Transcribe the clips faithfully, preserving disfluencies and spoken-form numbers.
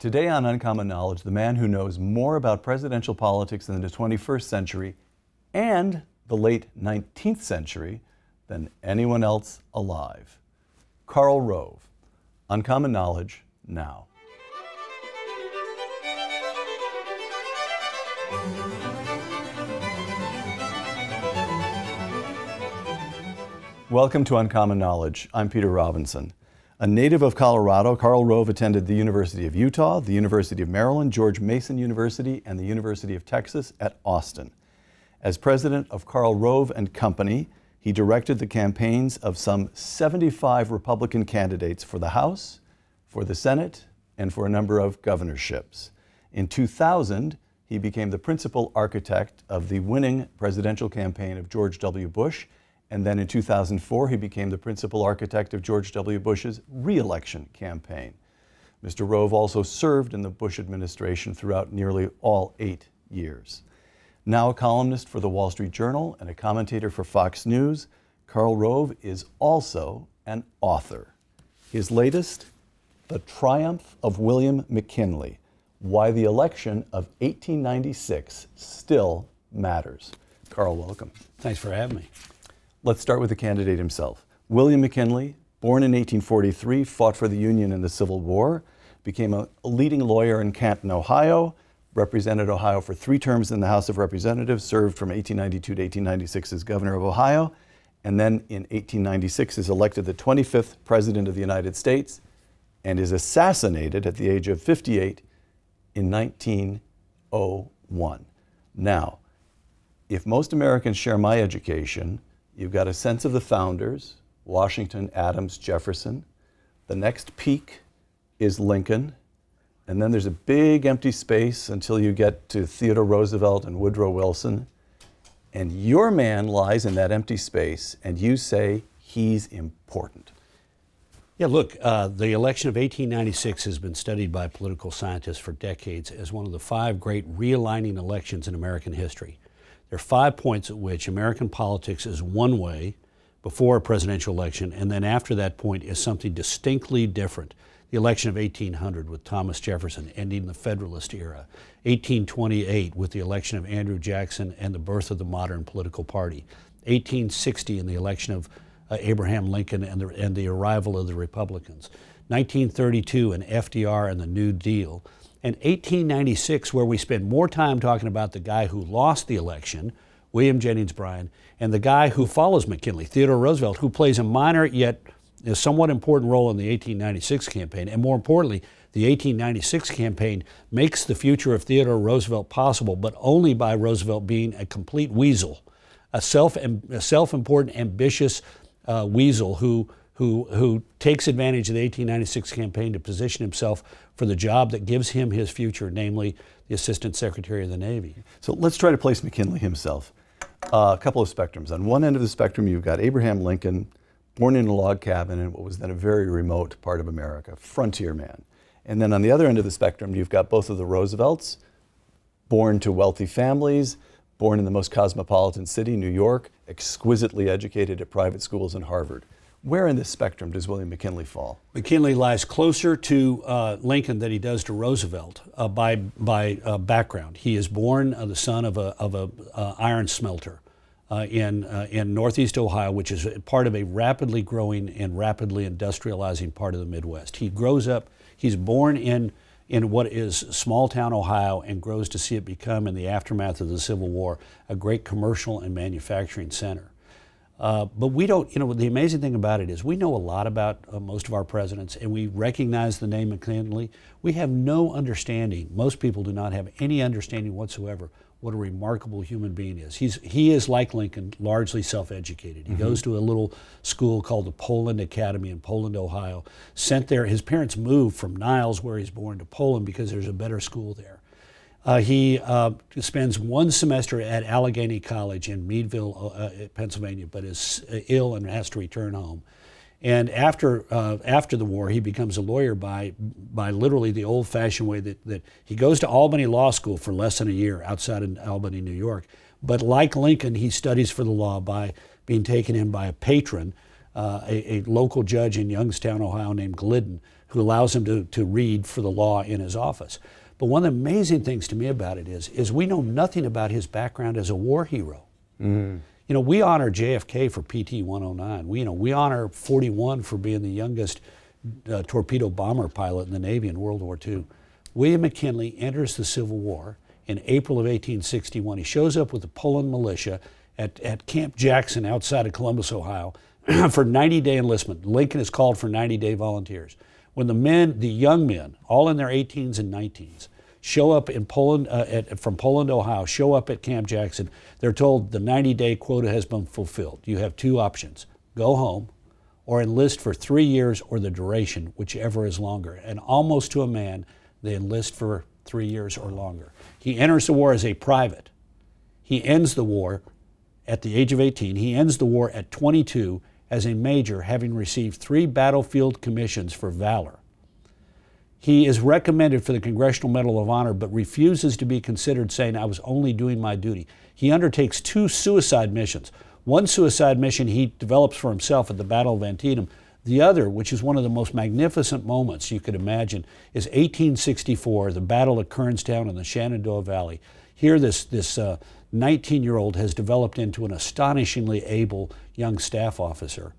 Today on Uncommon Knowledge, the man who knows more about presidential politics in the twenty-first century and the late nineteenth century than anyone else alive. Karl Rove. Uncommon Knowledge now. Welcome to Uncommon Knowledge. I'm Peter Robinson. A native of Colorado, Karl Rove attended the University of Utah, the University of Maryland, George Mason University, and the University of Texas at Austin. As president of Karl Rove and Company, he directed the campaigns of some seventy-five Republican candidates for the House, for the Senate, and for a number of governorships. In two thousand, he became the principal architect of the winning presidential campaign of George W. Bush, and then in two thousand four, he became the principal architect of George W. Bush's re-election campaign. Mister Rove also served in the Bush administration throughout nearly all eight years. Now a columnist for the Wall Street Journal and a commentator for Fox News, Karl Rove is also an author. His latest, The Triumph of William McKinley: Why the Election of eighteen ninety-six Still Matters. Karl, welcome. Thanks for having me. Let's start with the candidate himself. William McKinley, born in eighteen forty-three, fought for the Union in the Civil War, became a leading lawyer in Canton, Ohio, represented Ohio for three terms in the House of Representatives, served from eighteen ninety-two to eighteen ninety-six as governor of Ohio, and then in eighteen ninety-six is elected the twenty-fifth President of the United States and is assassinated at the age of fifty-eight in nineteen oh one. Now, if most Americans share my education, you've got a sense of the founders, Washington, Adams, Jefferson. The next peak is Lincoln. And then there's a big empty space until you get to Theodore Roosevelt and Woodrow Wilson. And your man lies in that empty space, and you say he's important. Yeah, look, uh, the election of eighteen ninety-six has been studied by political scientists for decades as one of the five great realigning elections in American history. There are five points at which American politics is one way before a presidential election, and then after that point is something distinctly different. The election of eighteen hundred with Thomas Jefferson ending the Federalist era, eighteen twenty-eight with the election of Andrew Jackson and the birth of the modern political party, eighteen sixty in the election of uh, Abraham Lincoln and the, and the arrival of the Republicans, nineteen thirty-two and F D R and the New Deal, and eighteen ninety-six, where we spend more time talking about the guy who lost the election, William Jennings Bryan, and the guy who follows McKinley, Theodore Roosevelt, who plays a minor yet a somewhat important role in the eighteen ninety-six campaign. And more importantly, the eighteen ninety-six campaign makes the future of Theodore Roosevelt possible, but only by Roosevelt being a complete weasel, a, self, a self-important, ambitious uh, weasel who who who takes advantage of the eighteen ninety-six campaign to position himself for the job that gives him his future, namely the Assistant Secretary of the Navy. So let's try to place McKinley himself. Uh, a couple of spectrums. On one end of the spectrum, you've got Abraham Lincoln, born in a log cabin in what was then a very remote part of America, frontier man. And then on the other end of the spectrum, you've got both of the Roosevelts, born to wealthy families, born in the most cosmopolitan city, New York, exquisitely educated at private schools and Harvard. Where in this spectrum does William McKinley fall? McKinley lies closer to uh, Lincoln than he does to Roosevelt uh, by by uh, background. He is born uh, the son of a of a uh, iron smelter uh, in uh, in Northeast Ohio, which is part of a rapidly growing and rapidly industrializing part of the Midwest. He grows up. He's born in in what is small town Ohio and grows to see it become, in the aftermath of the Civil War, a great commercial and manufacturing center. Uh, but we don't, you know, the amazing thing about it is we know a lot about uh, most of our presidents, and we recognize the name McKinley. We have no understanding, most people do not have any understanding whatsoever what a remarkable human being is. He's, he is, like Lincoln, largely self-educated. He mm-hmm. goes to a little school called the Poland Academy in Poland, Ohio. Sent there, his parents moved from Niles, where he's born, to Poland because there's a better school there. Uh, he uh, spends one semester at Allegheny College in Meadville, uh, Pennsylvania, but is ill and has to return home. And after uh, after the war, he becomes a lawyer by by literally the old-fashioned way that, that he goes to Albany Law School for less than a year outside of Albany, New York. But like Lincoln, he studies for the law by being taken in by a patron, uh, a, a local judge in Youngstown, Ohio, named Glidden, who allows him to, to read for the law in his office. But one of the amazing things to me about it is, is we know nothing about his background as a war hero. Mm. You know, we honor J F K for P T one oh nine. We, you know, we honor forty-one for being the youngest uh, torpedo bomber pilot in the Navy in World War Two. William McKinley enters the Civil War in April of eighteen sixty-one. He shows up with the Poland militia at, at Camp Jackson outside of Columbus, Ohio, for ninety-day enlistment. Lincoln is called for ninety-day volunteers. When the men, the young men, all in their eighteens and nineteens, show up in Poland, uh, at, from Poland, Ohio, show up at Camp Jackson, they're told the ninety-day quota has been fulfilled. You have two options: go home or enlist for three years or the duration, whichever is longer. And almost to a man, they enlist for three years or longer. He enters the war as a private. He ends the war at the age of eighteen. He ends the war at twenty-two as a major, having received three battlefield commissions for valor. He is recommended for the Congressional Medal of Honor, but refuses to be considered, saying, "I was only doing my duty." He undertakes two suicide missions. One suicide mission he develops for himself at the Battle of Antietam. The other, which is one of the most magnificent moments you could imagine, is eighteen sixty-four, the Battle of Kernstown in the Shenandoah Valley. Here, this this uh, nineteen-year-old has developed into an astonishingly able young staff officer.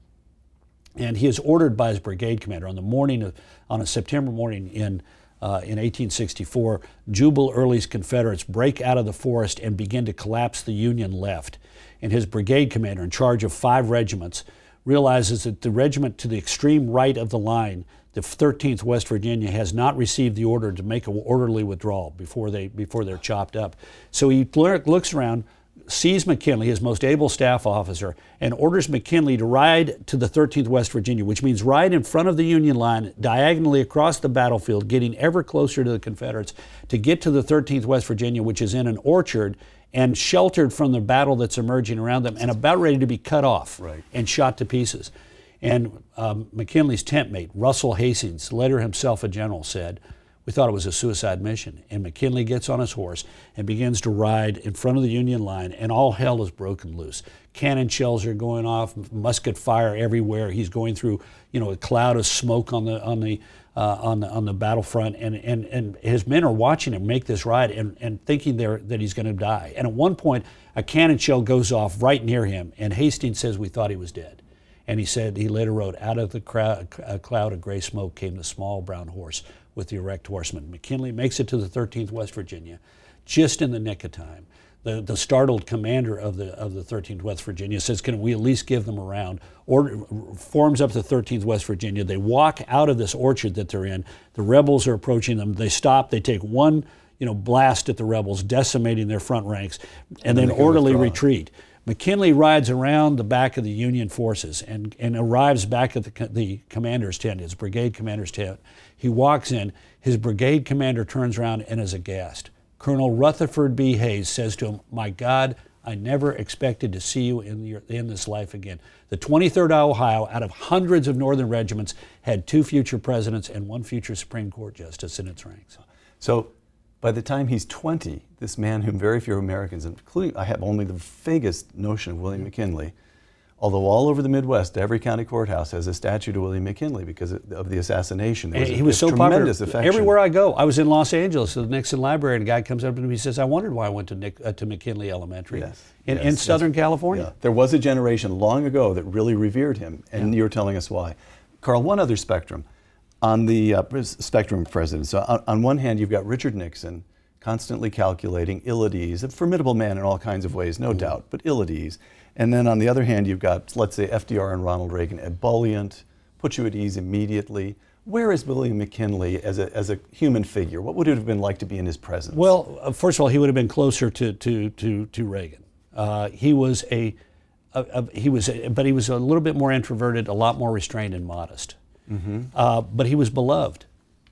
And he is ordered by his brigade commander on the morning of, on a September morning in uh, in eighteen sixty-four, Jubal Early's Confederates break out of the forest and begin to collapse the Union left. And his brigade commander, in charge of five regiments, realizes that the regiment to the extreme right of the line, the thirteenth West Virginia, has not received the order to make an orderly withdrawal before they before they're chopped up. So he looks around, sees McKinley, his most able staff officer, and orders McKinley to ride to the thirteenth West Virginia, which means ride in front of the Union line, diagonally across the battlefield, getting ever closer to the Confederates, to get to the thirteenth West Virginia, which is in an orchard and sheltered from the battle that's emerging around them and about ready to be cut off right. and shot to pieces. And um, McKinley's tent mate, Russell Hastings, later himself a general, said, "We thought it was a suicide mission." And McKinley gets on his horse and begins to ride in front of the Union line, and all hell is broken loose. Cannon shells are going off, musket fire everywhere. He's going through, you know, a cloud of smoke on the on the uh, on the on the battlefront, and and and his men are watching him make this ride and and thinking they're that he's going to die. And at one point, a cannon shell goes off right near him, and Hastings says, "We thought he was dead." And he said, he later wrote, "Out of the crowd, a cloud of gray smoke came the small brown horse with the erect horseman." McKinley makes it to the thirteenth West Virginia just in the nick of time. The, the startled commander of the of the thirteenth West Virginia says, "Can we at least give them a round?" Order, forms up the thirteenth West Virginia. They walk out of this orchard that they're in. The rebels are approaching them. They stop. They take one you know, blast at the rebels, decimating their front ranks, and, and then, then orderly withdraw. retreat. McKinley rides around the back of the Union forces and, and arrives back at the, the commander's tent, his brigade commander's tent. He walks in. His brigade commander turns around and is aghast. Colonel Rutherford B. Hayes says to him, "My God, I never expected to see you in, your, in this life again." The twenty-third Ohio, out of hundreds of northern regiments, had two future presidents and one future Supreme Court justice in its ranks. So by the time he's twenty, this man whom very few Americans, including I have only the vaguest notion of William McKinley, although all over the Midwest, every county courthouse has a statue to William McKinley because of the assassination. There was he a, was a so tremendous popular. affection. Everywhere I go, I was in Los Angeles at the Nixon Library, and a guy comes up to me and says, "I wondered why I went to, Nick, uh, to McKinley Elementary yes, in, yes, in Southern yes. California." Yeah. There was a generation long ago that really revered him, and yeah. you're telling us why. Carl, one other spectrum. On the uh, spectrum of presidents, so on, on one hand, you've got Richard Nixon, constantly calculating, ill at ease, a formidable man in all kinds of ways, no mm-hmm. doubt, but ill at ease. And then on the other hand, you've got, let's say, F D R and Ronald Reagan, ebullient, put you at ease immediately. Where is William McKinley as a, as a human figure? What would it have been like to be in his presence? Well, uh, first of all, he would have been closer to to to, to Reagan. Uh, he was a, a, a he was, a, but he was a little bit more introverted, a lot more restrained and modest. Mm-hmm. Uh, but he was beloved.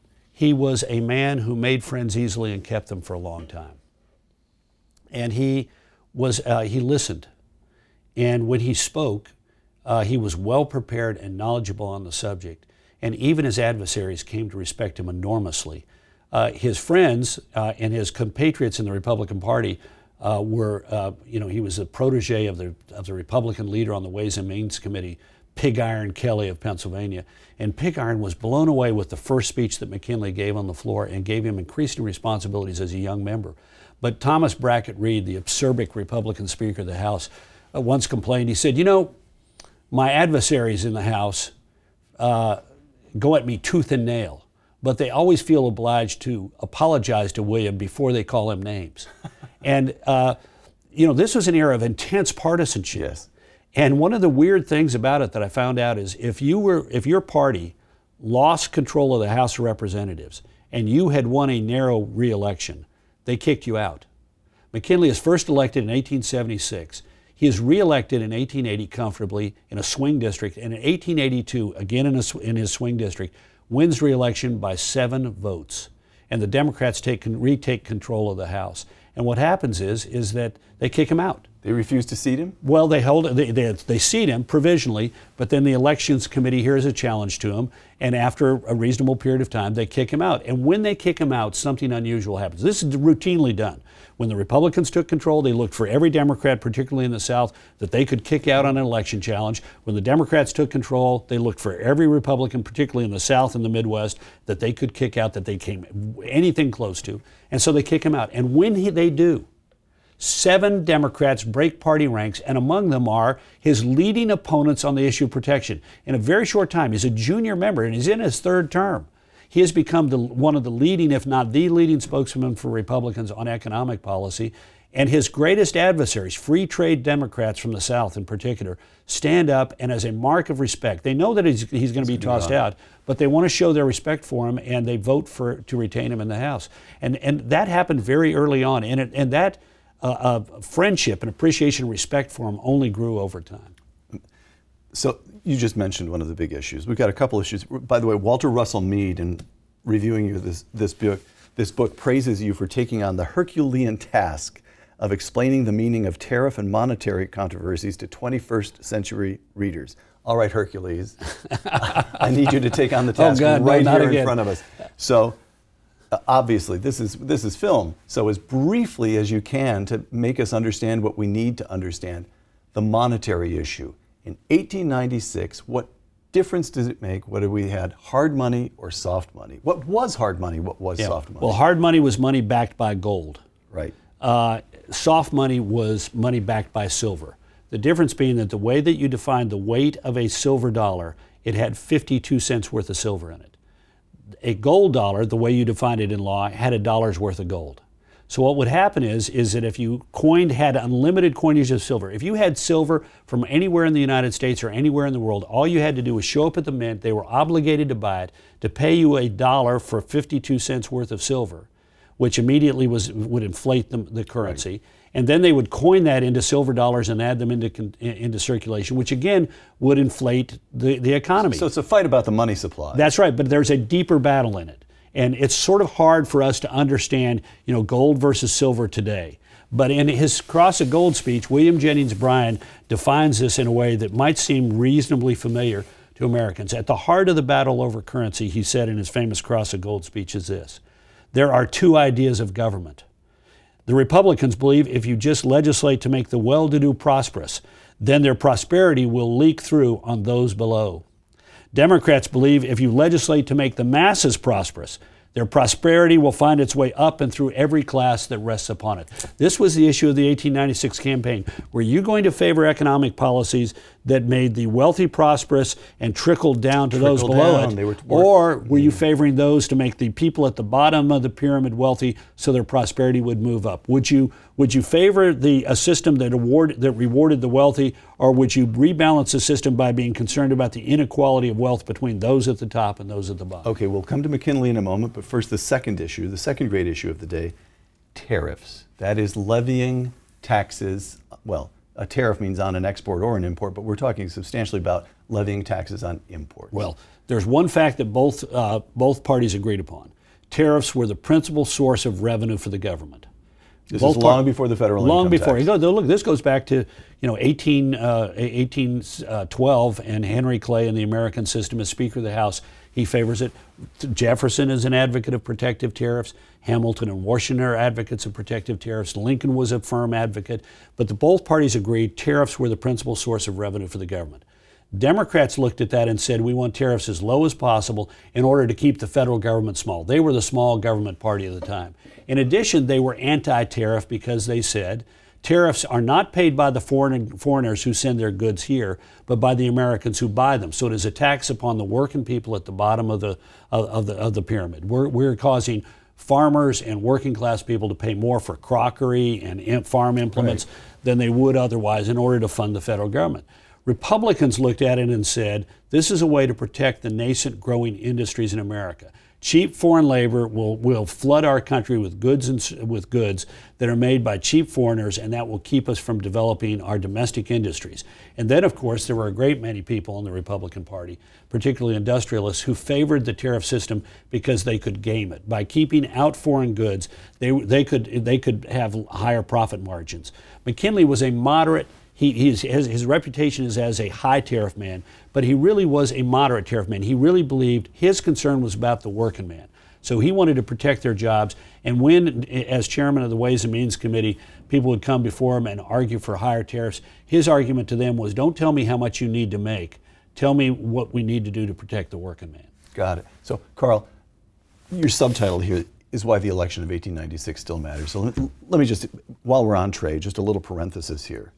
He was a man who made friends easily and kept them for a long time. And he was uh, he listened. And when he spoke, uh, he was well prepared and knowledgeable on the subject. And even his adversaries came to respect him enormously. Uh, his friends uh, and his compatriots in the Republican Party uh, were, uh, you know, he was a protege of the of the Republican leader on the Ways and Means Committee, Pig Iron Kelly of Pennsylvania. And Pig Iron was blown away with the first speech that McKinley gave on the floor and gave him increasing responsibilities as a young member. But Thomas Brackett Reed, the acerbic Republican Speaker of the House, uh, once complained. He said, you know, my adversaries in the House uh, go at me tooth and nail, but they always feel obliged to apologize to William before they call him names. And, uh, you know, this was an era of intense partisanship. Yes. And one of the weird things about it that I found out is if you were, if your party lost control of the House of Representatives and you had won a narrow re-election, they kicked you out. McKinley is first elected in eighteen seventy-six. He is re-elected in eighteen eighty comfortably in a swing district, and in eighteen eighty-two, again in, a, in his swing district, wins re-election by seven votes. And the Democrats take, retake control of the House. And what happens is, is that they kick him out. They refuse to seat him? Well, they hold they, they they seat him provisionally, but then the elections committee hears a challenge to him, and after a reasonable period of time, they kick him out. And when they kick him out, something unusual happens. This is routinely done. When the Republicans took control, they looked for every Democrat, particularly in the South, that they could kick out on an election challenge. When the Democrats took control, they looked for every Republican, particularly in the South and the Midwest, that they could kick out, that they came anything close to. And so they kick him out. And when he, they do, seven Democrats break party ranks, and among them are his leading opponents on the issue of protection. In a very short time, he's a junior member, and he's in his third term. He has become the, one of the leading, if not the leading spokesman for Republicans on economic policy. And his greatest adversaries, free trade Democrats from the South in particular, stand up and as a mark of respect, they know that he's, he's going to be tossed out, but they want to show their respect for him, and they vote for to retain him in the House. And and that happened very early on, and, it, and that uh, uh, friendship and appreciation and respect for him only grew over time. So you just mentioned one of the big issues. We've got a couple issues. By the way, Walter Russell Mead, in reviewing you this this book, this book praises you for taking on the Herculean task of explaining the meaning of tariff and monetary controversies to twenty-first century readers. All right, Hercules, I need you to take on the task oh God, right no, here again. in front of us. So uh, obviously, this is this is film. So as briefly as you can to make us understand what we need to understand, the monetary issue. In eighteen ninety-six, what difference does it make whether we had hard money or soft money? What was hard money? What was Yeah. soft money? Well, hard money was money backed by gold. Right. Uh, soft money was money backed by silver. The difference being that the way that you defined the weight of a silver dollar, it had fifty-two cents worth of silver in it. A gold dollar, the way you defined it in law, had a dollar's worth of gold. So what would happen is, is that if you coined, had unlimited coinage of silver, if you had silver from anywhere in the United States or anywhere in the world, all you had to do was show up at the mint, they were obligated to buy it, to pay you a dollar for fifty-two cents worth of silver, which immediately was would inflate the, the currency. Right. And then they would coin that into silver dollars and add them into into circulation, which again would inflate the, the economy. So it's a fight about the money supply. That's right, but there's a deeper battle in it. And it's sort of hard for us to understand, you know, gold versus silver today. But in his Cross of Gold speech, William Jennings Bryan defines this in a way that might seem reasonably familiar to Americans. At the heart of the battle over currency, he said in his famous Cross of Gold speech, is this: there are two ideas of government. The Republicans believe if you just legislate to make the well-to-do prosperous, then their prosperity will leak through on those below. Democrats believe if you legislate to make the masses prosperous, their prosperity will find its way up and through every class that rests upon it. This was the issue of the eighteen ninety-six campaign. Were you going to favor economic policies that made the wealthy prosperous and trickled down to Trickled those below down. it? They were, were, or were you favoring those to make the people at the bottom of the pyramid wealthy so their prosperity would move up? Would you would you favor the a system that award that rewarded the wealthy, or would you rebalance the system by being concerned about the inequality of wealth between those at the top and those at the bottom? Okay, we'll come to McKinley in a moment, but first the second issue, the second great issue of the day, tariffs. That is levying taxes. Well, a tariff means on an export or an import, but we're talking substantially about levying taxes on imports. Well, there's one fact that both uh, both parties agreed upon. Tariffs were the principal source of revenue for the government. This both is long par- before the federal long income before. tax. You go, look, this goes back to you know eighteen, uh, eighteen twelve, and Henry Clay in the American system as Speaker of the House. He favors it. Jefferson is an advocate of protective tariffs. Hamilton and Washington are advocates of protective tariffs. Lincoln was a firm advocate. But the both parties agreed tariffs were the principal source of revenue for the government. Democrats looked at that and said, we want tariffs as low as possible in order to keep the federal government small. They were the small government party at the time. In addition, they were anti-tariff because they said tariffs are not paid by the foreign, foreigners who send their goods here, but by the Americans who buy them. So it is a tax upon the working people at the bottom of the of, of the of the pyramid. We're we're causing farmers and working class people to pay more for crockery and farm implements right. than they would otherwise in order to fund the federal government. Republicans looked at it and said, this is a way to protect the nascent growing industries in America. Cheap foreign labor will, will flood our country with goods and with goods that are made by cheap foreigners, and that will keep us from developing our domestic industries. And then, of course, there were a great many people in the Republican Party, particularly industrialists, who favored the tariff system because they could game it. By keeping out foreign goods, they, they, could, they could have higher profit margins. McKinley was a moderate He, his, his, his reputation is as a high tariff man, but he really was a moderate tariff man. He really believed his concern was about the working man. So he wanted to protect their jobs. And when, as chairman of the Ways and Means Committee, people would come before him and argue for higher tariffs, his argument to them was, don't tell me how much you need to make. Tell me what we need to do to protect the working man. Got it. So, Carl, your subtitle here is why the election of eighteen ninety-six still matters. So let, let me just, while we're on trade, just a little parenthesis here.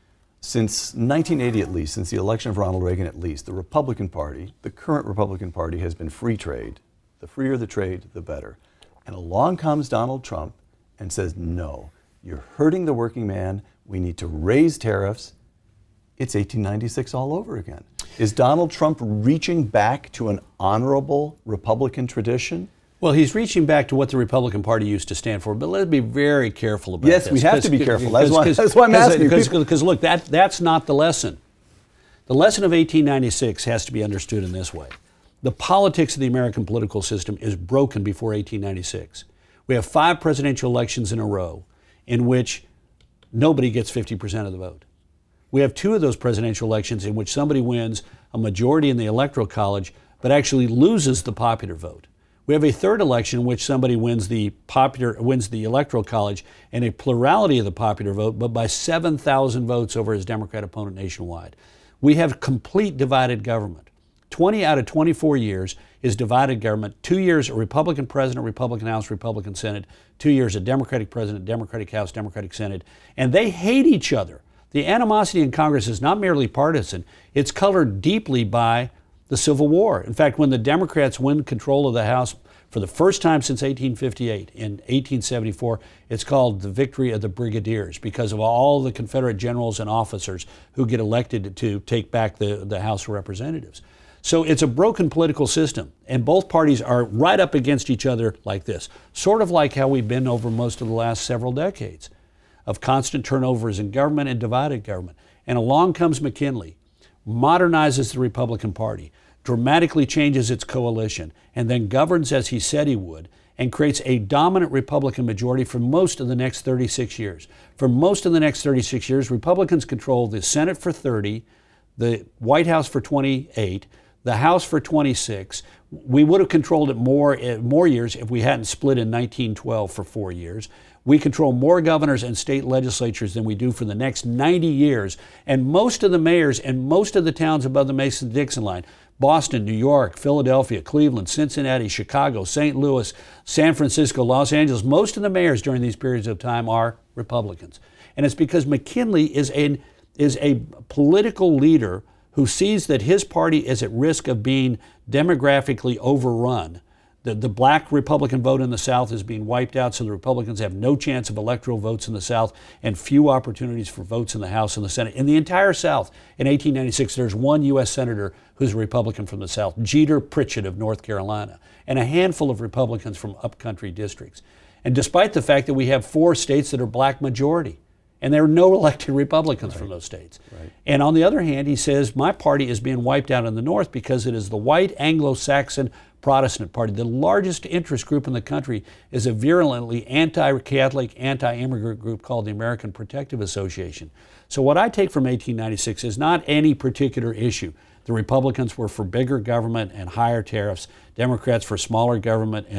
Since nineteen eighty at least, since the election of Ronald Reagan at least, the Republican Party, the current Republican Party, has been free trade. The freer the trade, the better. And along comes Donald Trump and says, no, you're hurting the working man. We need to raise tariffs. It's eighteen ninety-six all over again. Is Donald Trump reaching back to an honorable Republican tradition? Well, he's reaching back to what the Republican Party used to stand for, but let's be very careful about yes, this. Yes, we have to be careful. That's why, that's why I'm asking. Because look, that, that's not the lesson. The lesson of eighteen ninety-six has to be understood in this way. The politics of the American political system is broken before eighteen ninety-six. We have five presidential elections in a row in which nobody gets fifty percent of the vote. We have two of those presidential elections in which somebody wins a majority in the Electoral College but actually loses the popular vote. We have a third election in which somebody wins the popular wins the Electoral College and a plurality of the popular vote, but by seven thousand votes over his Democrat opponent nationwide. We have complete divided government. twenty out of twenty-four years is divided government. Two years a Republican president, Republican House, Republican Senate. Two years a Democratic president, Democratic House, Democratic Senate. And they hate each other. The animosity in Congress is not merely partisan. It's colored deeply by the Civil War. In fact, when the Democrats win control of the House for the first time since eighteen fifty-eight, in eighteen seventy-four, it's called the victory of the Brigadiers because of all the Confederate generals and officers who get elected to take back the, the House of Representatives. So it's a broken political system, and both parties are right up against each other like this, sort of like how we've been over most of the last several decades of constant turnovers in government and divided government. And along comes McKinley, modernizes the Republican Party, dramatically changes its coalition, and then governs as he said he would, and creates a dominant Republican majority for most of the next thirty-six years. For most of the next thirty-six years, Republicans control the Senate for thirty, the White House for twenty-eight, the House for twenty-six. We would have controlled it more, more years if we hadn't split in nineteen twelve for four years. We control more governors and state legislatures than we do for the next ninety years. And most of the mayors and most of the towns above the Mason-Dixon line, Boston, New York, Philadelphia, Cleveland, Cincinnati, Chicago, Saint Louis, San Francisco, Los Angeles, most of the mayors during these periods of time are Republicans. And it's because McKinley is a, is a political leader who sees that his party is at risk of being demographically overrun. The, the black Republican vote in the South is being wiped out, so the Republicans have no chance of electoral votes in the South and few opportunities for votes in the House and the Senate. In the entire South, in eighteen ninety-six, there's one U S senator who's a Republican from the South, Jeter Pritchett of North Carolina, and a handful of Republicans from upcountry districts. And despite the fact that we have four states that are black majority, and there are no elected Republicans right. from those states. Right. And on the other hand, he says, my party is being wiped out in the North because it is the white Anglo-Saxon Protestant Party. The largest interest group in the country is a virulently anti-Catholic, anti-immigrant group called the American Protective Association. So what I take from eighteen ninety-six is not any particular issue. The Republicans were for bigger government and higher tariffs. Democrats for smaller government and,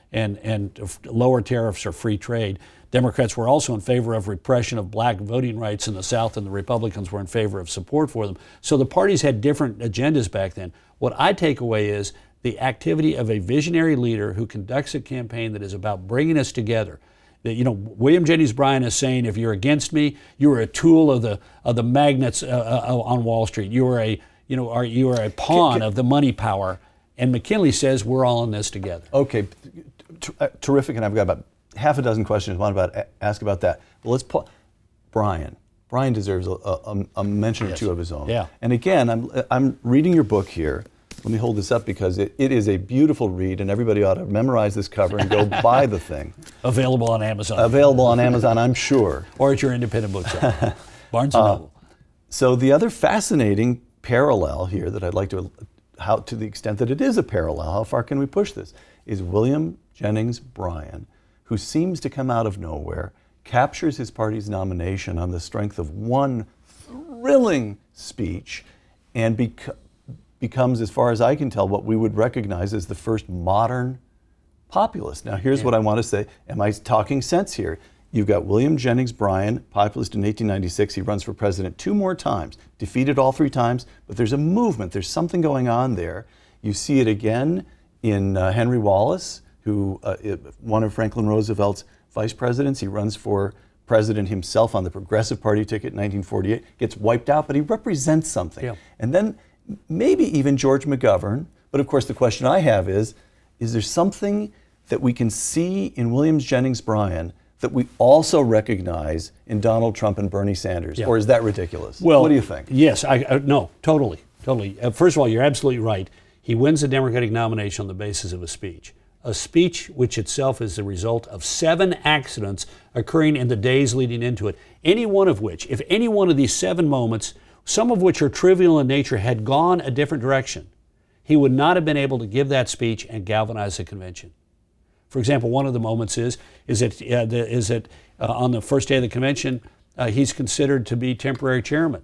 and, and lower tariffs or free trade. Democrats were also in favor of repression of black voting rights in the South, and the Republicans were in favor of support for them. So the parties had different agendas back then. What I take away is the activity of a visionary leader who conducts a campaign that is about bringing us together. That, you know, William Jennings Bryan is saying, if you're against me, you are a tool of the of the magnates uh, uh, on Wall Street. You are a you know are you are a pawn can, can, of the money power. And McKinley says we're all in this together. Okay, T- uh, terrific. And I've got about half a dozen questions I want to ask about that. But let's pull Bryan. Bryan deserves a, a, a mention yes. or two of his own. Yeah. And again, I'm I'm reading your book here. Let me hold this up because it, it is a beautiful read, and everybody ought to memorize this cover and go buy the thing. Available on Amazon. Available on Amazon, I'm sure. Or at your independent bookshop. Barnes and Noble. Uh, so the other fascinating parallel here that I'd like to, how to the extent that it is a parallel, how far can we push this, is William Jennings Bryan, who seems to come out of nowhere, captures his party's nomination on the strength of one thrilling speech, and becomes becomes, as far as I can tell, what we would recognize as the first modern populist. Now, here's yeah. what I want to say. Am I talking sense here? You've got William Jennings Bryan, populist in eighteen ninety-six. He runs for president two more times, defeated all three times, but there's a movement. There's something going on there. You see it again in uh, Henry Wallace, who uh, one of Franklin Roosevelt's vice presidents. He runs for president himself on the Progressive Party ticket in nineteen forty-eight, gets wiped out, but he represents something. Yeah. And then maybe even George McGovern, but of course the question I have is, is there something that we can see in William Jennings Bryan that we also recognize in Donald Trump and Bernie Sanders? Yeah. Or is that ridiculous? Well, what do you think? Yes, I, I no, totally, totally. Uh, first of all, you're absolutely right. He wins the Democratic nomination on the basis of a speech. A speech which itself is the result of seven accidents occurring in the days leading into it. Any one of which, if any one of these seven moments, some of which are trivial in nature, had gone a different direction, he would not have been able to give that speech and galvanize the convention. For example, one of the moments is is that uh, the, is that uh, on the first day of the convention, uh, he's considered to be temporary chairman,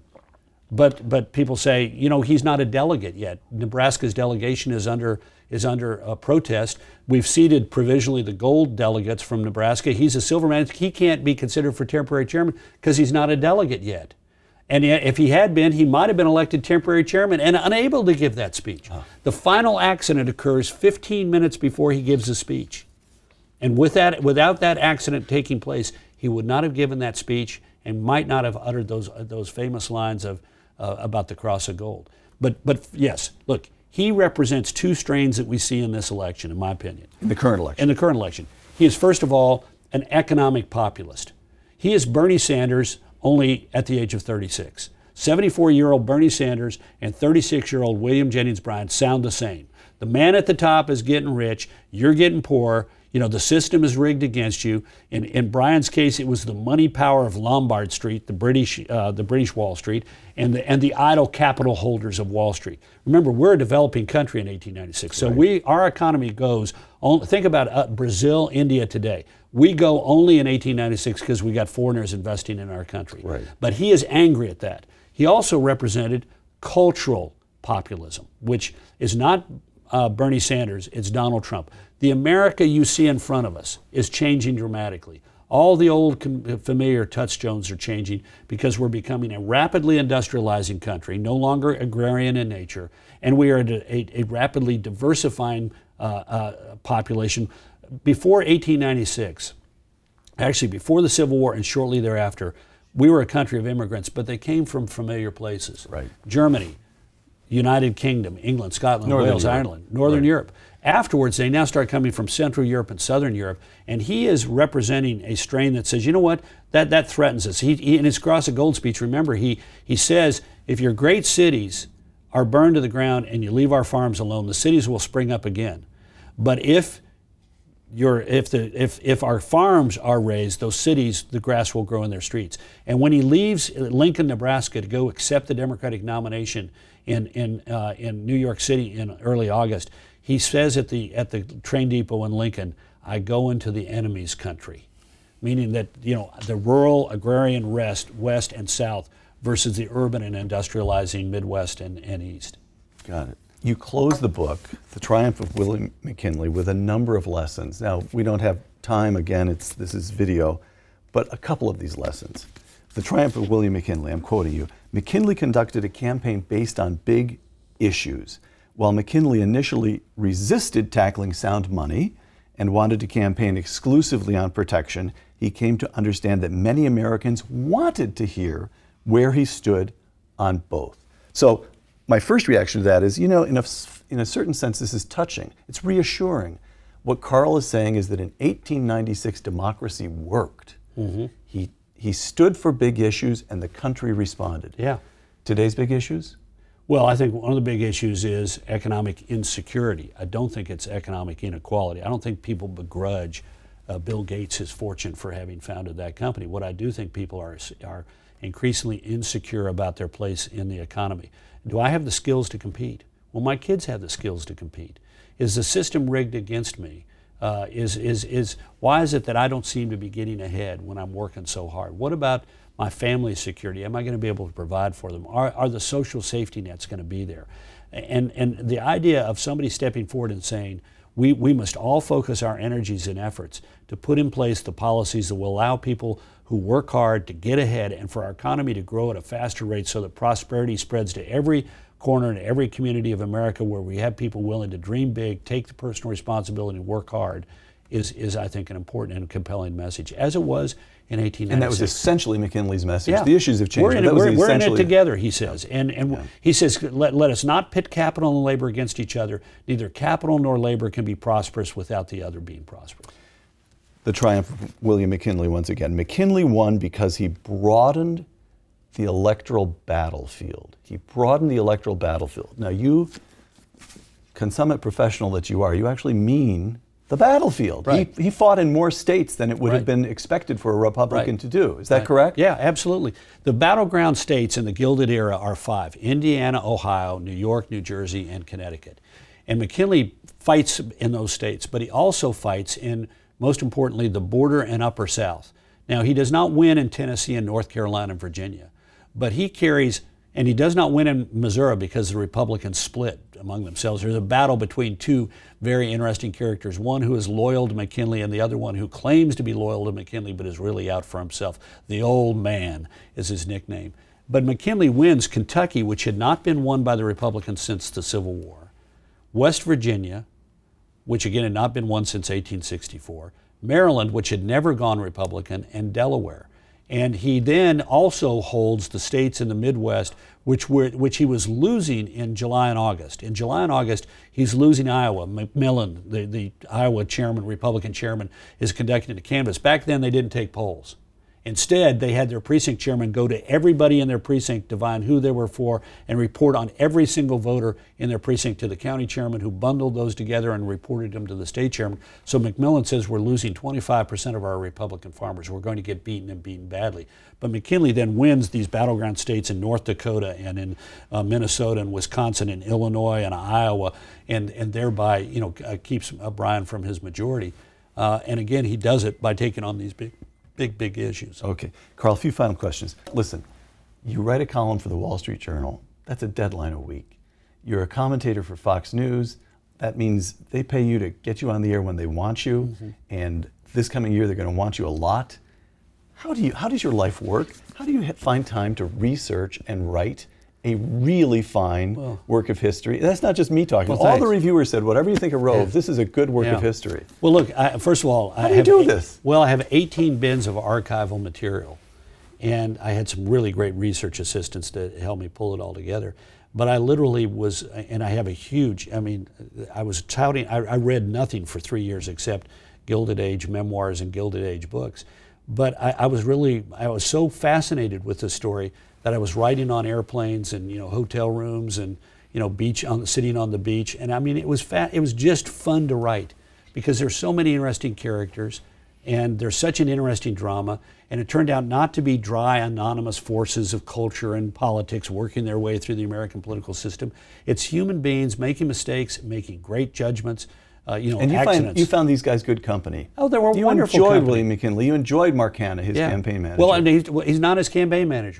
but but people say, you know, he's not a delegate yet. Nebraska's delegation is under is under uh, protest. We've seated provisionally the gold delegates from Nebraska. He's a silver man. He can't be considered for temporary chairman because he's not a delegate yet. And if he had been, he might have been elected temporary chairman and unable to give that speech. Oh. The final accident occurs fifteen minutes before he gives the speech. And with that, without that accident taking place, he would not have given that speech and might not have uttered those those famous lines of uh, about the cross of gold. But but yes, look, he represents two strains that we see in this election, in my opinion. In the current election. In the current election. He is, first of all, an economic populist. He is Bernie Sanders, only at the age of thirty-six. seventy-four-year-old Bernie Sanders and thirty-six-year-old William Jennings Bryan sound the same. The man at the top is getting rich, you're getting poor, you know, the system is rigged against you. In, in Bryan's case, it was the money power of Lombard Street, the British uh, the British Wall Street, and the and the idle capital holders of Wall Street. Remember, we're a developing country in eighteen ninety-six, so right. we our economy goes, on, think about uh, Brazil, India today. We go only in eighteen ninety-six because we got foreigners investing in our country. Right. But he is angry at that. He also represented cultural populism, which is not uh, Bernie Sanders, it's Donald Trump. The America you see in front of us is changing dramatically. All the old com- familiar touchstones are changing because we're becoming a rapidly industrializing country, no longer agrarian in nature, and we are a, a, a rapidly diversifying uh, uh, population. Before eighteen ninety-six, actually before the Civil War and shortly thereafter, we were a country of immigrants, but they came from familiar places. Right. Germany, United Kingdom, England, Scotland, Northern Wales, Europe. Ireland, Northern Right. Europe. Afterwards, they now start coming from Central Europe and Southern Europe, and he is representing a strain that says, you know what, that, that threatens us. He, he, in his Cross of Gold speech, remember, he, he says, if your great cities are burned to the ground and you leave our farms alone, the cities will spring up again. But if Your, if, the, if, if our farms are raised, those cities, the grass will grow in their streets. And when he leaves Lincoln, Nebraska to go accept the Democratic nomination in, in, uh, in New York City in early August, he says at the, at the train depot in Lincoln, I go into the enemy's country, meaning that, you know, the rural agrarian rest, west and south versus the urban and industrializing Midwest and, and east. Got it. you close the book, The Triumph of William McKinley, with a number of lessons. Now, we don't have time, again, it's, this is video, but a couple of these lessons. The Triumph of William McKinley, I'm quoting you. McKinley conducted a campaign based on big issues. While McKinley initially resisted tackling sound money and wanted to campaign exclusively on protection, he came to understand that many Americans wanted to hear where he stood on both. So my first reaction to that is, you know, in a, in a certain sense, this is touching. It's reassuring. What Carl is saying is that in eighteen ninety-six, democracy worked. Mm-hmm. He, he stood for big issues and the country responded. Yeah. Today's big issues? Well, I think one of the big issues is economic insecurity. I don't think it's economic inequality. I don't think people begrudge uh, Bill Gates his fortune for having founded that company. What I do think people are are increasingly insecure about their place in the economy. Do I have the skills to compete? Well, my kids have the skills to compete. Is the system rigged against me? Uh, is is is why is it that I don't seem to be getting ahead when I'm working so hard? What about my family's security? Am I going to be able to provide for them? Are, are the social safety nets going to be there? And, and the idea of somebody stepping forward and saying, we, we must all focus our energies and efforts to put in place the policies that will allow people who work hard to get ahead and for our economy to grow at a faster rate so that prosperity spreads to every corner and every community of America where we have people willing to dream big, take the personal responsibility and work hard is, is I think, an important and compelling message, as it was in eighteen ninety-six. And that was essentially McKinley's message. Yeah. The issues have changed. We're in, but it, that was we're, we're in it essentially- together, he says. And, and Yeah. he says, let, let us not pit capital and labor against each other. Neither capital nor labor can be prosperous without the other being prosperous. The triumph of William McKinley once again. McKinley won because he broadened the electoral battlefield. He broadened the electoral battlefield. Now you, consummate professional that you are, you actually mean the battlefield. Right. He, he fought in more states than it would Right. have been expected for a Republican Right. to do. Is that Right. correct? Yeah, absolutely. The battleground states in the Gilded Era are five: Indiana, Ohio, New York, New Jersey, and Connecticut. And McKinley fights in those states, but he also fights in, most importantly, the border and upper South. Now, he does not win in Tennessee and North Carolina and Virginia, but he carries, and he does not win in Missouri because the Republicans split among themselves. There's a battle between two very interesting characters, one who is loyal to McKinley and the other one who claims to be loyal to McKinley but is really out for himself. The Old Man is his nickname. But McKinley wins Kentucky, which had not been won by the Republicans since the Civil War, West Virginia, which again had not been won since eighteen sixty-four, Maryland, which had never gone Republican, and Delaware. And he then also holds the states in the Midwest, which were which he was losing in July and August. In July and August, he's losing Iowa. McMillan, the, the Iowa chairman, Republican chairman, is conducting a canvass. Back then, they didn't take polls. Instead, they had their precinct chairman go to everybody in their precinct, divine who they were for, and report on every single voter in their precinct to the county chairman, who bundled those together and reported them to the state chairman. So McMillan says we're losing twenty-five percent of our Republican farmers. We're going to get beaten and beaten badly. But McKinley then wins these battleground states in North Dakota and in uh, Minnesota and Wisconsin and Illinois and Iowa, and, and thereby, you know, uh, keeps Bryan from his majority. Uh, and again, he does it by taking on these big Big, big issues. Okay. Carl, a few final questions. Listen, you write a column for the Wall Street Journal. That's a deadline a week. You're a commentator for Fox News. That means they pay you to get you on the air when they want you. Mm-hmm. And this coming year, they're going to want you a lot. How do you? How does your life work? How do you find time to research and write a really fine well, work of history? That's not just me talking. Well, all thanks. the reviewers said, whatever you think of Rove, yeah. this is a good work yeah. of history. Well, look, I, first of all, how I do you have do eight, this? Well, I have eighteen bins of archival material, and I had some really great research assistants to help me pull it all together. But I literally was, and I have a huge, I mean, I was touting, I, I read nothing for three years except Gilded Age memoirs and Gilded Age books. But I, I was really, I was so fascinated with this story that I was writing on airplanes and, you know, hotel rooms and, you know, beach on sitting on the beach. And I mean, it was fa- it was just fun to write because there's so many interesting characters and there's such an interesting drama. And it turned out not to be dry, anonymous forces of culture and politics working their way through the American political system. It's human beings making mistakes, making great judgments, uh, you know, and you accidents. Find, you found these guys good company. Oh, they were you wonderful enjoyed company. William McKinley. You enjoyed Mark Hanna, his yeah. campaign manager. Well, I mean, he's, he's not his campaign manager.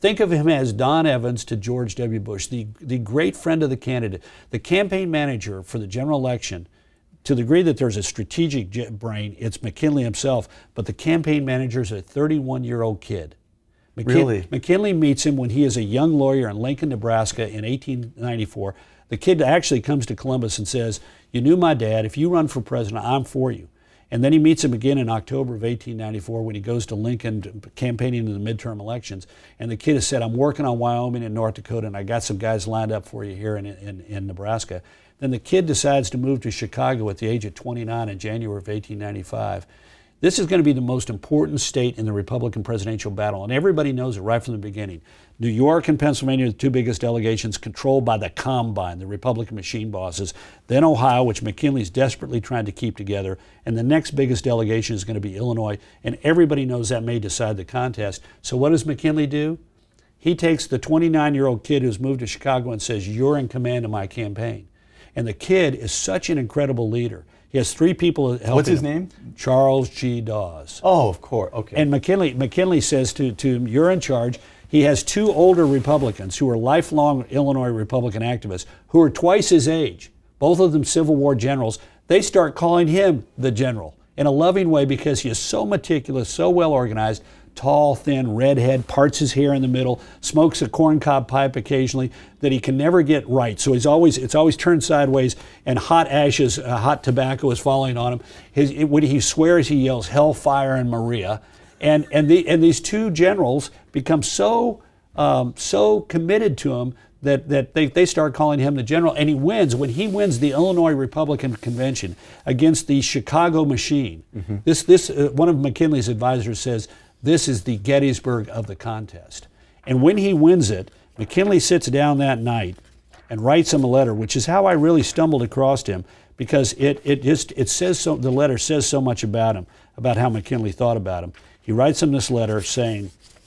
Think of him as Don Evans to George W. Bush, the, the great friend of the candidate, the campaign manager for the general election. To the degree that there's a strategic brain, it's McKinley himself, but the campaign manager is a thirty-one-year-old kid. McKin- really? McKinley meets him when he is a young lawyer in Lincoln, Nebraska in eighteen ninety-four. The kid actually comes to Columbus and says, "You knew my dad. If you run for president, I'm for you." And then he meets him again in October of eighteen ninety-four when he goes to Lincoln campaigning in the midterm elections. And the kid has said, "I'm working on Wyoming and North Dakota, and I got some guys lined up for you here in, in, in Nebraska." Then the kid decides to move to Chicago at the age of twenty-nine in January of eighteen ninety-five. This is going to be the most important state in the Republican presidential battle, and everybody knows it right from the beginning. New York and Pennsylvania are the two biggest delegations, controlled by the Combine, the Republican machine bosses. Then Ohio, which McKinley's desperately trying to keep together, and the next biggest delegation is going to be Illinois, and everybody knows that may decide the contest. So what does McKinley do? He takes the twenty-nine-year-old kid who's moved to Chicago and says, "You're in command of my campaign." And the kid is such an incredible leader. He has three people helping What's his him. name? Charles G. Dawes. Oh, of course. Okay. And McKinley, McKinley says to, to him, "You're in charge." He has two older Republicans who are lifelong Illinois Republican activists who are twice his age, both of them Civil War generals. They start calling him the general in a loving way because he is so meticulous, so well organized, tall, thin, redhead, parts his hair in the middle, smokes a corncob pipe occasionally that he can never get right. So he's always it's always turned sideways, and hot ashes, uh, hot tobacco is falling on him. His, it, when he swears, he yells "Hellfire" and "Maria," and and the and these two generals become so um, so committed to him that that they they start calling him the general, and he wins. When he wins the Illinois Republican Convention against the Chicago machine, mm-hmm. this this uh, one of McKinley's advisors says, "This is the Gettysburg of the contest." And when he wins it, McKinley sits down that night and writes him a letter, which is how I really stumbled across him, because it it just it says so. The letter says so much about him, about how McKinley thought about him. He writes him this letter saying,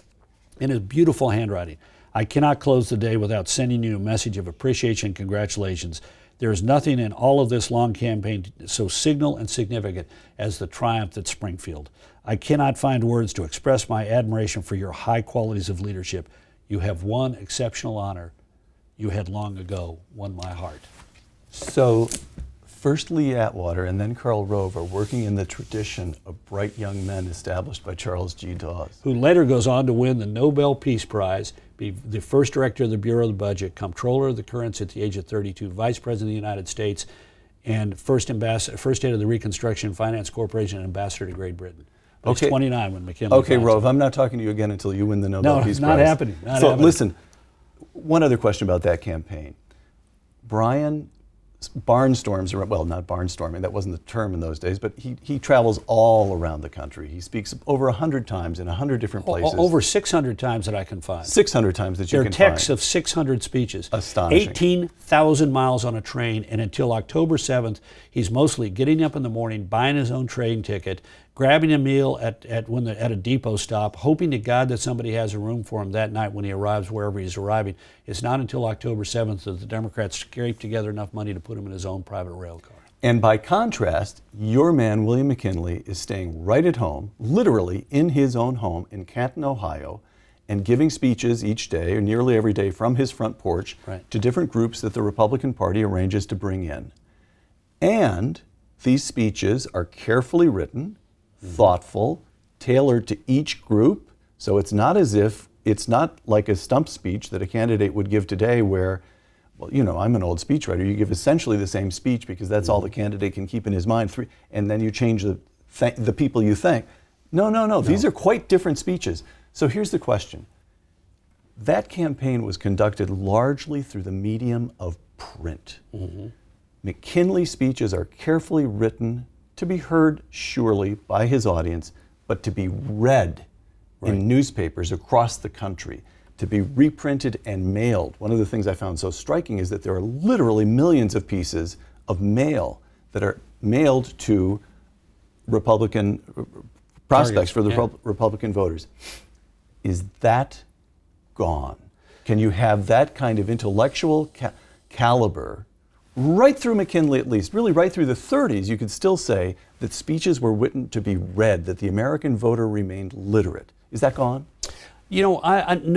in his beautiful handwriting, "I cannot close the day without sending you a message of appreciation and congratulations. There is nothing in all of this long campaign so signal and significant as the triumph at Springfield. I cannot find words to express my admiration for your high qualities of leadership. You have won exceptional honor. You had long ago won my heart." So, first Lee Atwater and then Karl Rove are working in the tradition of bright young men established by Charles G. Dawes, who later goes on to win the Nobel Peace Prize, be the first director of the Bureau of the Budget, comptroller of the currency at the age of thirty-two, vice president of the United States, and first ambassador, first head of the Reconstruction Finance Corporation and ambassador to Great Britain. But okay. He's twenty-nine when McKinley Okay, Rove, him. I'm not talking to you again until you win the Nobel no, Peace not Prize. happening. Not so happening. Listen, one other question about that campaign. Brian barnstorms, well, not barnstorming, that wasn't the term in those days, but he, he travels all around the country. He speaks over one hundred times in one hundred different places. O- over six hundred times that I can find. six hundred times that you there can find. There are texts find. of six hundred speeches. Astonishing. eighteen thousand miles on a train, and until October seventh, he's mostly getting up in the morning, buying his own train ticket, grabbing a meal at, at, when the, at a depot stop, hoping to God that somebody has a room for him that night when he arrives wherever he's arriving. It's not until October seventh that the Democrats scrape together enough money to put him in his own private rail car. And by contrast, your man, William McKinley, is staying right at home, literally in his own home in Canton, Ohio, and giving speeches each day, or nearly every day, from his front porch right. to different groups that the Republican Party arranges to bring in. And these speeches are carefully written, mm-hmm. thoughtful, tailored to each group. So it's not as if, it's not like a stump speech that a candidate would give today where, well, you know, I'm an old speechwriter. You give essentially the same speech because that's mm-hmm. all the candidate can keep in his mind, three, and then you change the, th- the people you thank. No, no, no, no. These are quite different speeches. So here's the question. That campaign was conducted largely through the medium of print. Mm-hmm. McKinley's speeches are carefully written to be heard, surely, by his audience, but to be read right. in newspapers across the country, to be reprinted and mailed. One of the things I found so striking is that there are literally millions of pieces of mail that are mailed to Republican prospects, Targets. for the yeah. Re- Republican voters. Is that gone? Can you have that kind of intellectual ca- caliber right through McKinley, at least, really right through the thirties? You could still say that speeches were written to be read, that the American voter remained literate. Is that gone? You know, I, I no,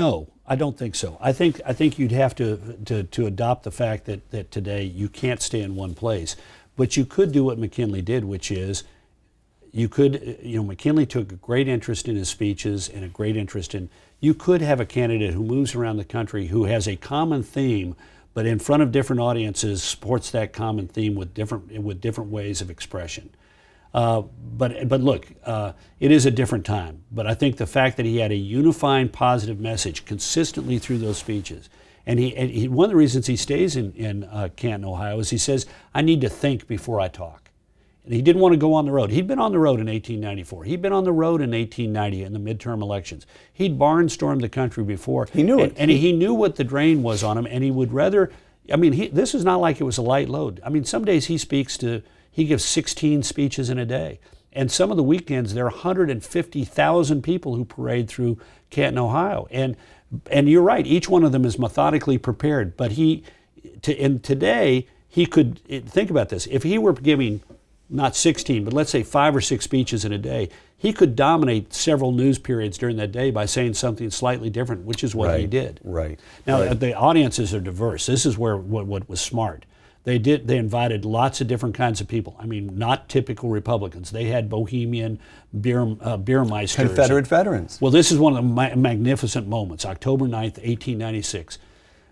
I don't think so. I think I think you'd have to to, to adopt the fact that, that today you can't stay in one place. But you could do what McKinley did, which is you could, you know, McKinley took a great interest in his speeches and a great interest in, you could have a candidate who moves around the country who has a common theme, but in front of different audiences supports that common theme with different with different ways of expression. Uh, but but look, uh, it is a different time. But I think the fact that he had a unifying, positive message consistently through those speeches, and he, and he one of the reasons he stays in in uh, Canton, Ohio, is he says, "I need to think before I talk." And he didn't want to go on the road. He'd been on the road in eighteen ninety-four. He'd been on the road in eighteen ninety in the midterm elections. He'd barnstormed the country before. He knew and, it. and he, he knew what the drain was on him. And he would rather. I mean, he, this is not like it was a light load. I mean, some days he speaks to. He gives sixteen speeches in a day. And some of the weekends, there are one hundred fifty thousand people who parade through Canton, Ohio. And and you're right, each one of them is methodically prepared. But he, to, and today, he could, think about this, if he were giving not sixteen, but let's say five or six speeches in a day, he could dominate several news periods during that day by saying something slightly different, which is what right, he did. Right. Now, right. the audiences are diverse. This is where what, what was smart. They did. They invited lots of different kinds of people. I mean, not typical Republicans. They had bohemian beer, uh, beermeisters. Confederate veterans. Well, this is one of the ma- magnificent moments, October ninth, eighteen ninety-six.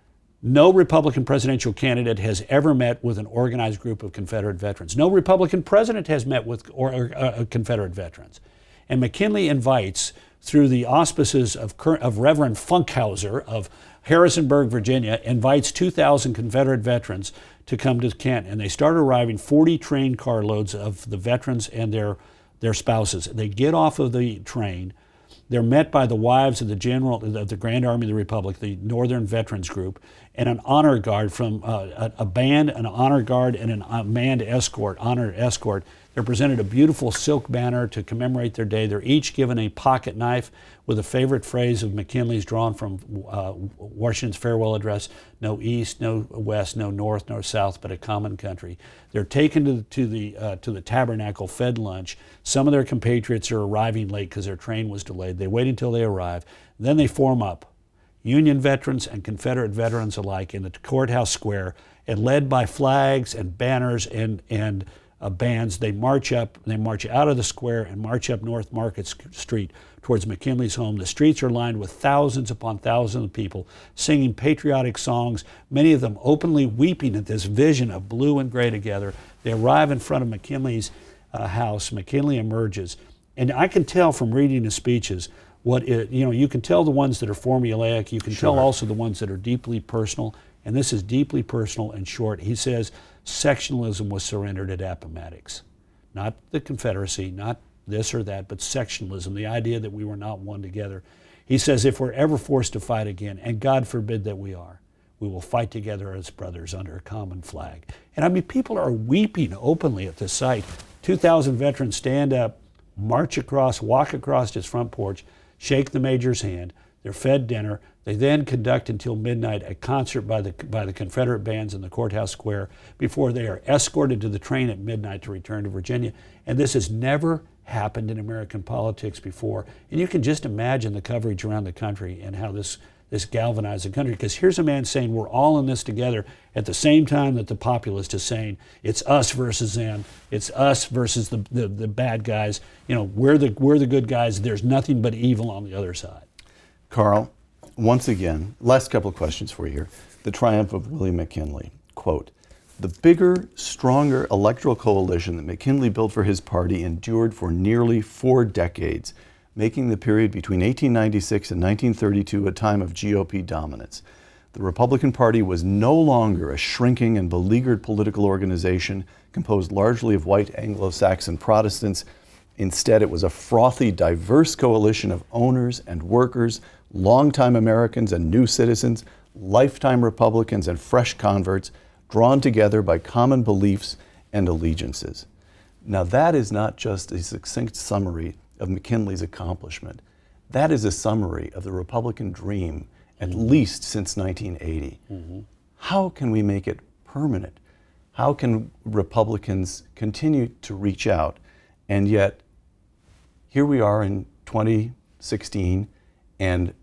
No Republican presidential candidate has ever met with an organized group of Confederate veterans. No Republican president has met with or, or, uh, Confederate veterans. And McKinley invites, through the auspices of, of Reverend Funkhauser of Harrisonburg, Virginia, invites two thousand Confederate veterans to come to Canton. And they start arriving, forty train carloads of the veterans and their, their spouses. They get off of the train. They're met by the wives of the general of the Grand Army of the Republic, the Northern Veterans Group, and an honor guard from uh, a, a band, an honor guard, and an, a manned escort, honor escort. They're presented a beautiful silk banner to commemorate their day. They're each given a pocket knife with a favorite phrase of McKinley's drawn from uh, Washington's farewell address: "No east, no west, no north, nor south, but a common country." They're taken to, to the uh, to the Tabernacle, fed lunch. Some of their compatriots are arriving late because their train was delayed. They wait until they arrive. Then they form up, Union veterans and Confederate veterans alike, in the courthouse square, and led by flags and banners and and Uh, bands, they march up, they march out of the square and march up North Market Street towards McKinley's home. The streets are lined with thousands upon thousands of people singing patriotic songs, many of them openly weeping at this vision of blue and gray together. They arrive in front of McKinley's uh, house. McKinley emerges. And I can tell from reading his speeches what it, you know, you can tell the ones that are formulaic, you can Sure. tell also the ones that are deeply personal, and this is deeply personal and short. He says, sectionalism was surrendered at Appomattox. Not the Confederacy, not this or that, but sectionalism, the idea that we were not one together. He says, if we're ever forced to fight again, and God forbid that we are, we will fight together as brothers under a common flag. And I mean, people are weeping openly at this sight. two thousand veterans stand up, march across, walk across his front porch, shake the major's hand. They're fed dinner. They then conduct until midnight a concert by the by the Confederate bands in the courthouse square before they are escorted to the train at midnight to return to Virginia. And this has never happened in American politics before. And you can just imagine the coverage around the country and how this, this galvanized the country. Because here's a man saying we're all in this together at the same time that the populist is saying it's us versus them. It's us versus the, the, the bad guys. You know, we're the, we're the good guys. There's nothing but evil on the other side. Carl, once again, last couple of questions for you here. The triumph of William McKinley. Quote, "The bigger, stronger electoral coalition that McKinley built for his party endured for nearly four decades, making the period between eighteen ninety-six and nineteen thirty-two a time of G O P dominance. The Republican Party was no longer a shrinking and beleaguered political organization composed largely of white Anglo-Saxon Protestants. Instead, it was a frothy, diverse coalition of owners and workers, longtime Americans and new citizens, lifetime Republicans and fresh converts, drawn together by common beliefs and allegiances." Now, that is not just a succinct summary of McKinley's accomplishment. That is a summary of the Republican dream, at mm-hmm. least since nineteen eighty. Mm-hmm. How can we make it permanent? How can Republicans continue to reach out? And yet, here we are in twenty sixteen, and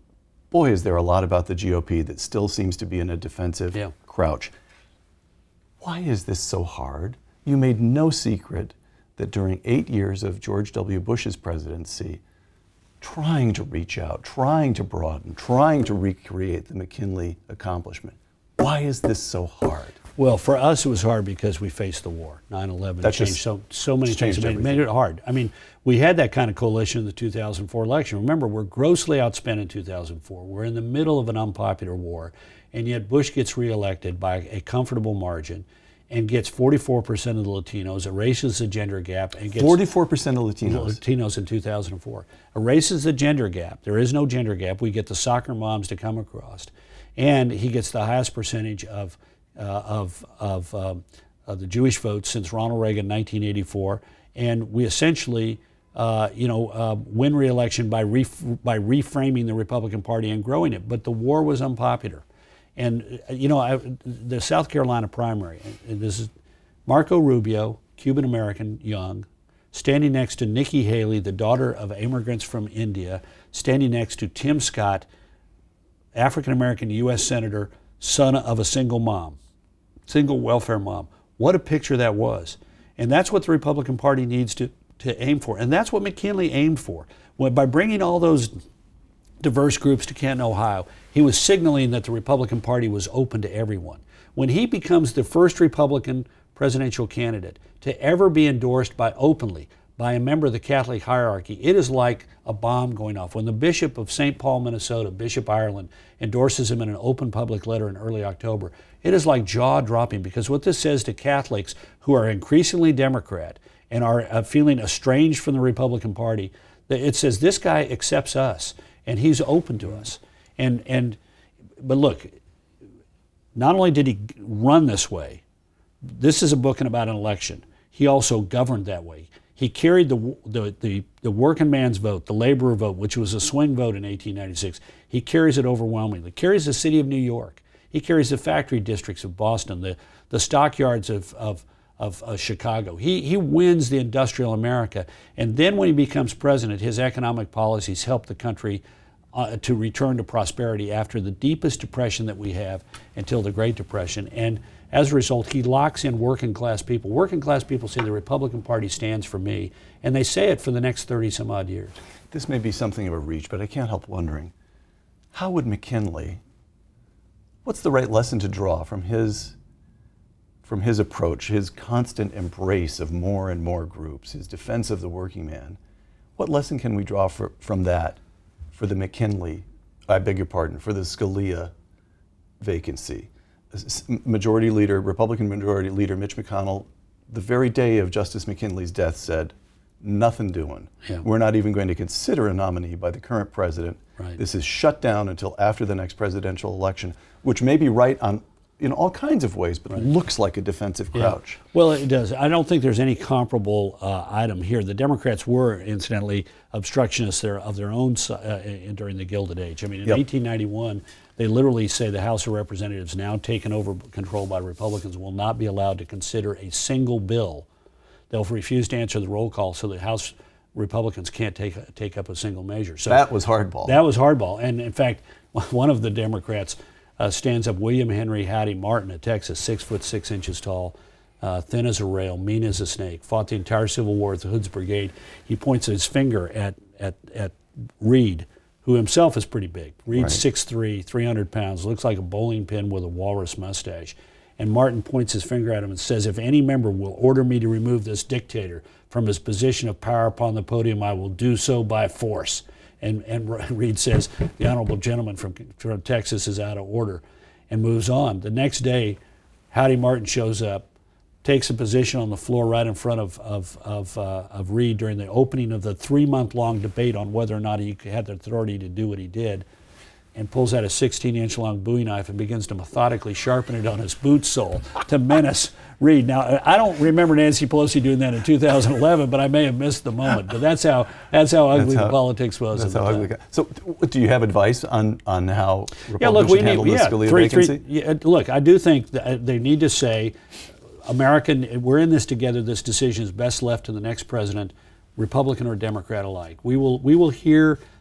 boy, is there a lot about the G O P that still seems to be in a defensive Yeah. crouch. Why is this so hard? You made no secret that during eight years of George W. Bush's presidency, trying to reach out, trying to broaden, trying to recreate the McKinley accomplishment. Why is this so hard? Well, for us, it was hard because we faced the war. nine eleven That changed just- so, so many just things. It changed made, made it hard. I mean, we had that kind of coalition in the two thousand four election. Remember, we're grossly outspent in two thousand four. We're in the middle of an unpopular war, and yet Bush gets reelected by a comfortable margin and gets forty-four percent of the Latinos, erases the gender gap, and gets forty-four percent of Latinos. Latinos in two thousand four. Erases the gender gap. There is no gender gap. We get the soccer moms to come across. And he gets the highest percentage of uh, of, of, um, of the Jewish vote since Ronald Reagan in nineteen eighty-four. And we essentially uh, you know, uh, win re-election by, ref- by reframing the Republican Party and growing it. But the war was unpopular. And, uh, you know, I, the South Carolina primary, and this is Marco Rubio, Cuban-American, young, standing next to Nikki Haley, the daughter of immigrants from India, standing next to Tim Scott, African-American U S Senator, son of a single mom, single welfare mom. What a picture that was. And that's what the Republican Party needs to, to aim for. And that's what McKinley aimed for. When, by bringing all those diverse groups to Canton, Ohio, he was signaling that the Republican Party was open to everyone. When he becomes the first Republican presidential candidate to ever be endorsed by openly by a member of the Catholic hierarchy, it is like a bomb going off. When the Bishop of Saint Paul, Minnesota, Bishop Ireland, endorses him in an open public letter in early October, it is like jaw-dropping, because what this says to Catholics who are increasingly Democrat and are uh, feeling estranged from the Republican Party, it says this guy accepts us and he's open to us. And and but look, not only did he run this way, this is a book about an election. He also governed that way. He carried the, the, the, the working man's vote, the laborer vote, which was a swing vote in eighteen ninety-six. He carries it overwhelmingly. Carries the city of New York. He carries the factory districts of Boston, the, the stockyards of, of, of uh, Chicago. He, he wins the industrial America. And then when he becomes president, his economic policies help the country uh, to return to prosperity after the deepest depression that we have until the Great Depression. And as a result, he locks in working class people. Working class people say the Republican Party stands for me, and they say it for the next thirty some odd years. This may be something of a reach, but I can't help wondering, how would McKinley, what's the right lesson to draw from his, from his approach, his constant embrace of more and more groups, his defense of the working man? What lesson can we draw for, from that for the McKinley, I beg your pardon, for the Scalia vacancy? Majority Leader, Republican Majority Leader Mitch McConnell, the very day of Justice McKinley's death, said, nothing doing. Yeah. We're not even going to consider a nominee by the current president. Right. This is shut down until after the next presidential election, which may be right on in all kinds of ways, but right. looks like a defensive crouch. Yeah. Well, it does. I don't think there's any comparable uh, item here. The Democrats were, incidentally, obstructionists there of their own uh, during the Gilded Age. I mean, in yep. eighteen ninety-one, they literally say the House of Representatives, now taken over control by Republicans, will not be allowed to consider a single bill. They'll refuse to answer the roll call, so the House Republicans can't take take up a single measure. So that was hardball. That was hardball. And in fact, one of the Democrats uh, stands up, William Henry Hattie Martin of Texas, six foot six inches tall, uh, thin as a rail, mean as a snake, fought the entire Civil War with the Hood's Brigade. He points his finger at at at Reed, who himself is pretty big. Reed's right. six three, three hundred pounds, looks like a bowling pin with a walrus mustache. And Martin points his finger at him and says, if any member will order me to remove this dictator from his position of power upon the podium, I will do so by force. And, and Reed says, the honorable gentleman from, from Texas is out of order, and moves on. The next day, Hattie Martin shows up, takes a position on the floor right in front of, of, of, uh, of Reed during the opening of the three-month-long debate on whether or not he had the authority to do what he did, and pulls out a sixteen-inch long Bowie knife and begins to methodically sharpen it on his boot sole to menace Reed. Now, I don't remember Nancy Pelosi doing that in two thousand eleven, but I may have missed the moment. But that's how that's how ugly that's how, the politics was. That's how ugly. So, do you have advice on, on how Republicans yeah, look, we should handle need, the yeah, Scalia three, vacancy? Three, yeah, look, I do think that they need to say, American, we're in this together. This decision is best left to the next president, Republican or Democrat alike. We will we will hear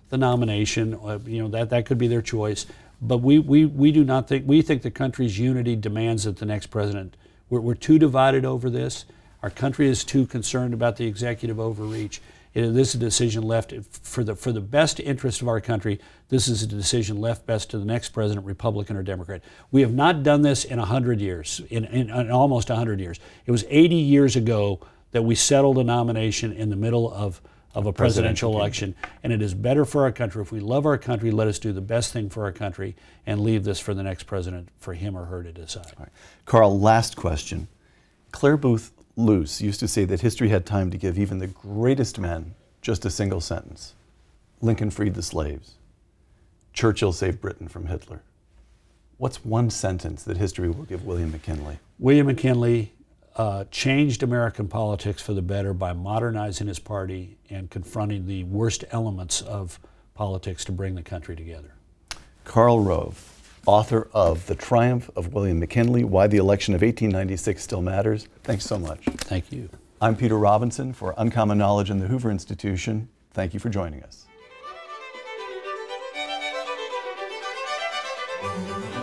the nomination. Uh, you know, that, that could be their choice. But we, we, we do not think, we think the country's unity demands that the next president, we're, we're too divided over this. Our country is too concerned about the executive overreach. It, this is a decision left for the, for the best interest of our country. This is a decision left best to the next president, Republican or Democrat. We have not done this in one hundred years, in, in, in almost one hundred years. It was eighty years ago that we settled a nomination in the middle of, of a presidential, presidential election. And it is better for our country. If we love our country, let us do the best thing for our country and leave this for the next president, for him or her to decide. All right. Carl, last question. Clare Boothe Luce used to say that history had time to give even the greatest men just a single sentence. Lincoln freed the slaves. Churchill saved Britain from Hitler. What's one sentence that history will give William McKinley? William McKinley uh, changed American politics for the better by modernizing his party and confronting the worst elements of politics to bring the country together. Karl Rove, author of The Triumph of William McKinley, Why the Election of eighteen ninety-six Still Matters. Thanks so much. Thank you. I'm Peter Robinson for Uncommon Knowledge and the Hoover Institution. Thank you for joining us.